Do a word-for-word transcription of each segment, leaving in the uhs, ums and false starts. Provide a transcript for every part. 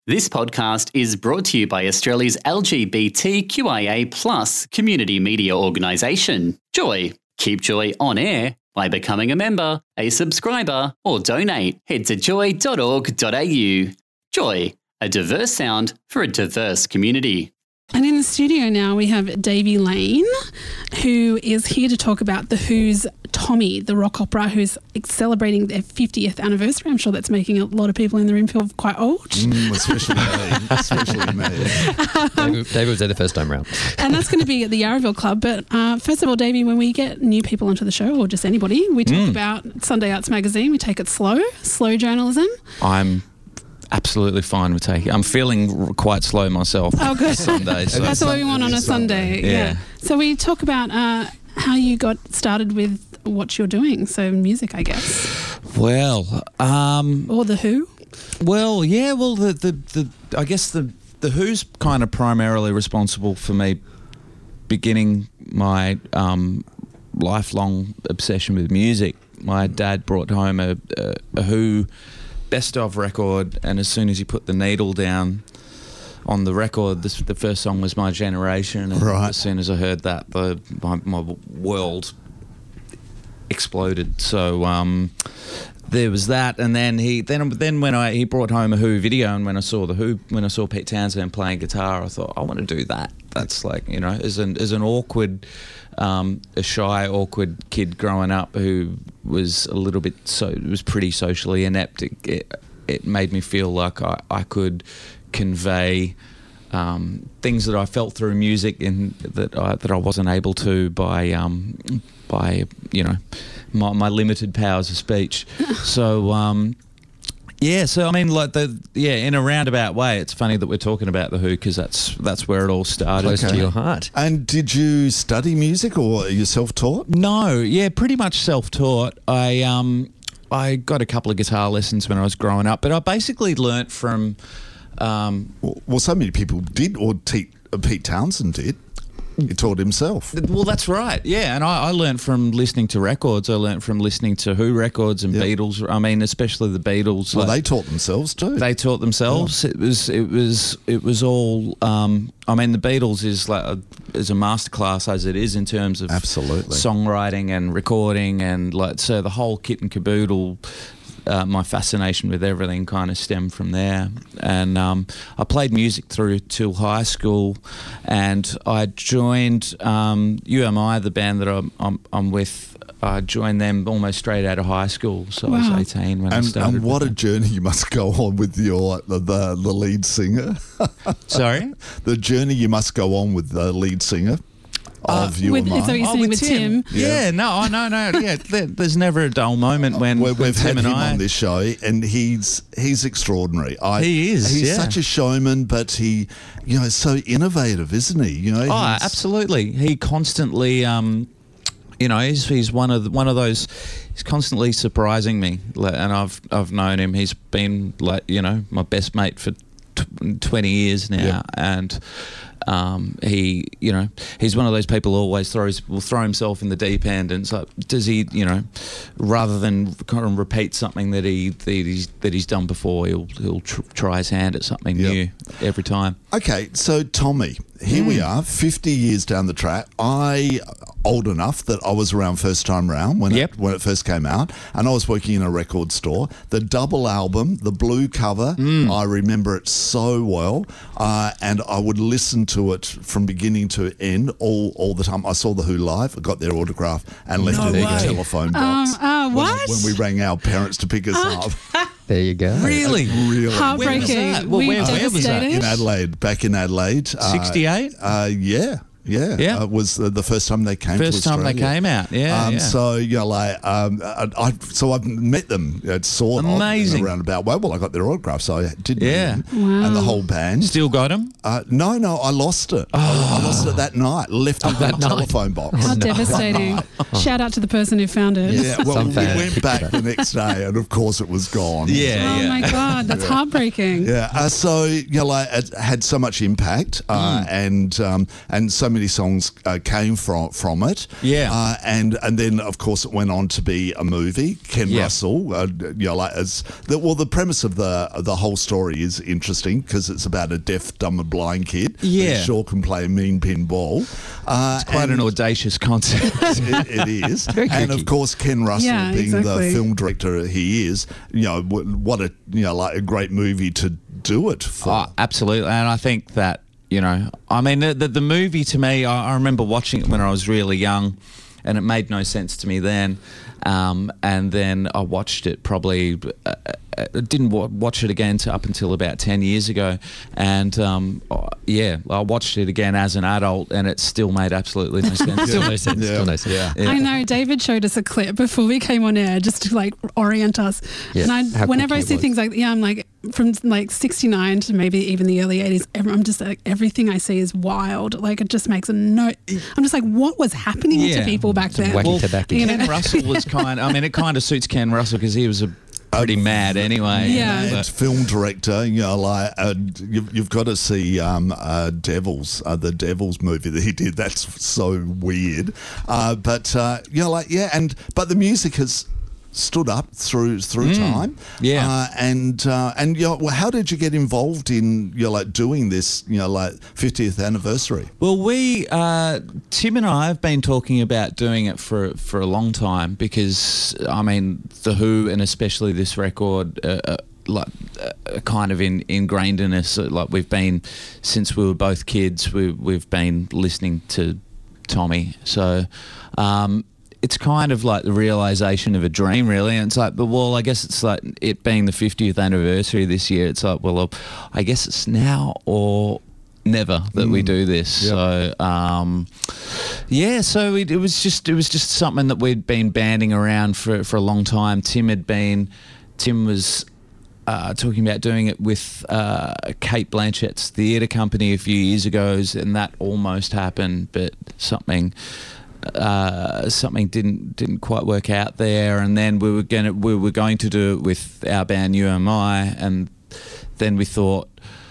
This podcast is brought to you by Australia's L G B T Q I A plus community media organisation, Joy. Keep Joy on air by becoming a member, a subscriber, or donate. Head to joy dot org dot a u. Joy, a diverse sound for a diverse community. And in the studio now we have Davey Lane, who is here to talk about The Who's Tommy, the rock opera, who's celebrating their fiftieth anniversary. I'm sure that's making a lot of people in the room feel quite old. Mm, especially me. Especially me. David, David was there the first time round. And that's going to be at the Yarraville Club. But uh, first of all, Davey, when we get new people onto the show, or just anybody, we talk mm. about Sunday Arts Magazine. We take it slow, slow journalism. I'm absolutely fine with taking. I'm feeling quite slow myself. Oh, good. Sunday, so. That's what we want on a Sunday. Yeah. yeah. So we talk about uh, how you got started with what you're doing. So music, I guess. Well, um, or The Who. Well, yeah. Well, the the, the I guess the the Who's kind of primarily responsible for me beginning my um, lifelong obsession with music. My dad brought home a, a, a Who best of record, and as soon as he put the needle down on the record, this, the first song was My Generation, and right. as soon as I heard that, the, my, my world exploded. So um, there was that, and then he then then when I he brought home a Who video, and when I saw the Who, when I saw Pete Townsend playing guitar, I thought I want to do that. That's like, you know, as an as an awkward. Um, a shy, awkward kid growing up who was a little bit so was pretty socially inept. It, it, it made me feel like I, I could convey um, things that I felt through music and that I, that I wasn't able to by um, by you know my, my limited powers of speech. So. Um, Yeah, so I mean, like the yeah, in a roundabout way, it's funny that we're talking about the Who because that's that's where it all started. Close okay. to your heart. And did you study music or are you self-taught? No, yeah, pretty much self-taught. I um I got a couple of guitar lessons when I was growing up, but I basically learnt from. Um, well, well, so many people did, or Pete, uh, Pete Townsend did. He taught himself. Well, that's right. Yeah, and I, I learned from listening to records. I learned from listening to Who records and yep. Beatles. I mean, especially the Beatles. Well, like, they taught themselves too. They taught themselves. Yeah. It was, it was, it was all. Um, I mean, the Beatles is like a, is a masterclass as it is in terms of absolutely songwriting and recording and like so the whole kit and caboodle. Uh, my fascination with everything kind of stemmed from there, and um, I played music through till high school, and I joined um, U M I, the band that I'm, I'm, I'm with. I joined them almost straight out of high school, so wow. I was eighteen when and, I started. And what a them. journey you must go on with your the the, the lead singer. Sorry, the journey you must go on with the lead singer. Of uh, you with, and is that what you're oh, saying with, with Tim? Tim? Yeah. yeah, no, oh, no, no, yeah. There, there's never a dull moment when, when when we've Tim had and him I, on this show, and he's he's extraordinary. I, he is. He's yeah. such a showman, but he, you know, so innovative, isn't he? You know. Oh, absolutely. He constantly. Um, You know, he's he's one of the, one of those. He's constantly surprising me, and I've I've known him. He's been like you know my best mate for t- twenty years now, yep. and um, he you know he's one of those people who always throws will throw himself in the deep end, and it's like does he you know rather than kind of repeat something that he that he's that he's done before, he'll he'll tr- try his hand at something yep. new every time. Okay, so Tommy, here mm. we are, fifty years down the track. I. Old enough that I was around first time round when yep. it, when it first came out, and I was working in a record store. The double album, the blue cover, mm. I remember it so well, uh, and I would listen to it from beginning to end all, all the time. I saw the Who live, I got their autograph, and left no it in way. the telephone box. Um, uh, what? When, when we rang our parents to pick us uh, up. There you go. Really, really heartbreaking. Well, we where, where was that? In Adelaide, back in Adelaide. sixty-eight Uh, uh, yeah. Yeah, yeah. Uh, it was the, the first time they came first to Australia. First time they came out, yeah, um, yeah. So, you know, like, um, I, I, so I've met them, uh, sort of, Amazing. in a roundabout way. Well, I got their autograph, so I did yeah. meet them. Wow. And the whole band. Still got them? Uh, no, no, I lost it. Oh. I, I lost it that night, left it in the telephone box. How devastating. Shout out to the person who found it. Yeah, well, Some we fan. went back the next day, and of course it was gone. Yeah, Oh yeah. my God, that's Yeah. heartbreaking. Yeah, uh, so you know, like, it had so much impact, uh, Mm. and um, and so many songs uh, came from from it. Yeah. uh, and and then of course it went on to be a movie. Ken Yeah. Russell, uh, you know, like as the, well, the premise of the the whole story is interesting because it's about a deaf, dumb, and blind kid. Yeah. who sure can play a mean pinball. Uh, It's quite and an audacious concept. it, it is, and of course Ken Russell, Yeah, being exactly. the film director he is, you know, w- what a you know like a great movie to do it for. Oh, absolutely, and I think that you know, I mean, the the, the movie to me, I, I remember watching it when I was really young, and it made no sense to me then. Um, and then I watched it probably, uh, uh, didn't wa- watch it again to up until about ten years ago. And um, oh, yeah, I watched it again as an adult and it still made absolutely no sense. Still no sense. Yeah. Still no sense. Yeah. I know David showed us a clip before we came on air just to like orient us. Yeah, And I, how whenever quick I it see was. things like, yeah, I'm like from like sixty-nine to maybe even the early eighties, ev- I'm just like, everything I see is wild. Like it just makes a note. I'm just like, what was happening Yeah. to people back Some then? wacky Well, tobacco. you know. Ken Russell was kind I mean, it kind of suits Ken Russell because he was a pretty mad anyway. Yeah. And But- film director, you know, like uh, you've, you've got to see um, uh, Devils, uh, the Devils movie that he did. That's so weird, uh, but uh, you know, like yeah, and but the music has stood up through through time. yeah. uh, and uh, and you know, well, how did you get involved in you know like doing this? You know, like fiftieth anniversary. Well, we uh, Tim and I have been talking about doing it for for a long time because I mean the Who and especially this record. Uh, uh, like uh, kind of in, ingrained in us. Uh, Like we've been since we were both kids. We we've been listening to Tommy. So um, it's kind of like the realization of a dream, really. And it's like, but well, I guess it's like it being the fiftieth anniversary this year. It's like, well, I guess it's now or never that we do this. Yep. So um, yeah, so it, it was just it was just something that we'd been banding around for for a long time. Tim had been Tim was. Uh, talking about doing it with uh, Kate Blanchett's theatre company a few years ago, and that almost happened, but something uh, something didn't didn't quite work out there. And then we were going to we were going to do it with our band U M I, and then we thought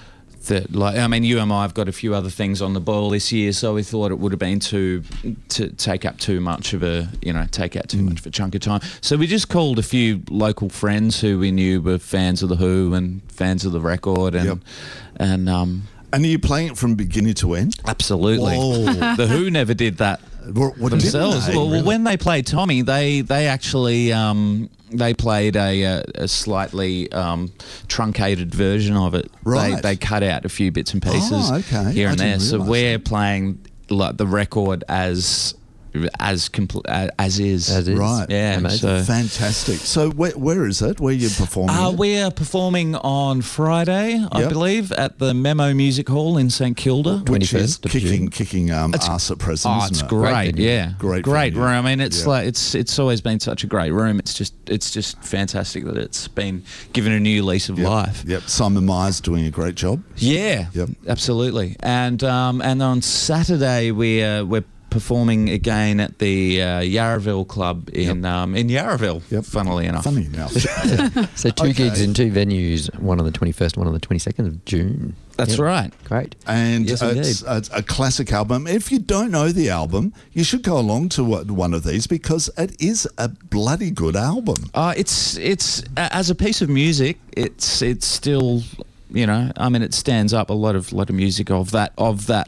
that like I mean U M I have got a few other things on the boil this year, so we thought it would have been too to take up too much of a you know take out too Mm. much of a chunk of time. So we just called a few local friends who we knew were fans of the Who and fans of the record, and Yep. and um, And are you playing it from beginning to end? absolutely Whoa. the Who never did that What, what didn't themselves. they? Well, well, Really? when they played Tommy, they they actually um, they played a, a, a slightly um, truncated version of it. Right. They, they cut out a few bits and pieces Oh, okay. here I and there. didn't So realise we're that. playing like the record as as compl- uh, as is. As is. Right. Yeah. Amazing. So. Fantastic. So where, where is it? Where are you performing? Uh, it? we are performing on Friday, I Yep. believe, at the Memo Music Hall in St Kilda. Which is twenty-first of kicking, June. kicking um, ass at present, Oh, isn't it's it? great, Great venue. yeah, Great great venue. room. I mean, it's Yeah. like it's it's always been such a great room. It's just it's just fantastic that it's been given a new lease of Yep. life. Yep. Simon Myers doing a great job. Yeah, Yep. absolutely. And um, and on Saturday we uh, we're performing again at the uh, Yarraville Club in um, in Yarraville. Yep. Funnily enough. Funny enough. So two Okay. gigs in two venues, one on the twenty-first, one on the twenty-second of June. That's Yeah. right. Great. And Yes, it's, indeed. it's a classic album. If you don't know the album, you should go along to one one of these because it is a bloody good album. Uh, it's it's a- as a piece of music, it's it's still, you know, I mean, it stands up. A lot of lot of music of that of that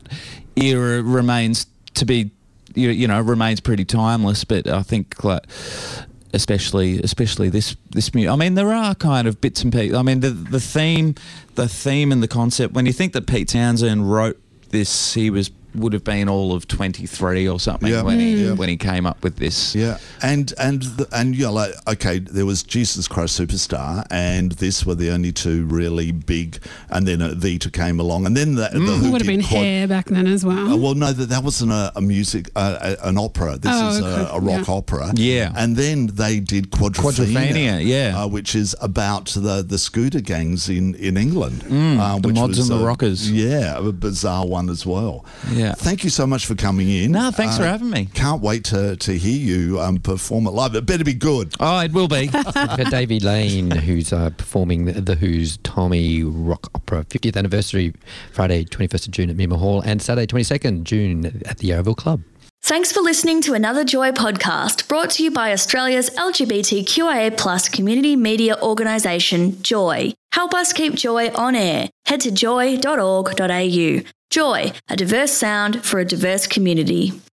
era remains to be, you, you know, remains pretty timeless. But I think like. Especially, especially this this music. I mean, there are kind of bits and pieces. I mean, the the theme, the theme and the concept. When you think that Pete Townsend wrote this, he was would have been all of twenty-three or something Yeah. when he Mm. when he came up with this. Yeah, and and the, and you know, like okay, there was Jesus Christ Superstar, and this were the only two really big, and then uh, Vita came along, and then the, the Who It would have did been quad- Hair back then as well. Uh, well, no, that that wasn't a, a music, uh, a, an opera. This Oh, is a, okay. a rock Yeah. opera. Yeah. and then they did Quadrophenia, Quadrophenia, yeah. uh, which is about the, the scooter gangs in in England. uh, Mm, the which Mods was and the a- Rockers. Yeah, a bizarre one as well. Yeah. Yeah. Thank you so much for coming in. No, thanks for Uh, having me. Can't wait to, to hear you um, perform it live. It better be good. Oh, it will be. We've got Davey Lane, who's uh, performing the, the Who's Tommy Rock Opera fiftieth anniversary, Friday twenty-first of June at Mima Hall and Saturday twenty-second June at the Yarraville Club. Thanks for listening to another Joy podcast brought to you by Australia's L G B T Q I A plus community media organisation, Joy. Help us keep Joy on air. Head to joy dot org dot a u. Joy, a diverse sound for a diverse community.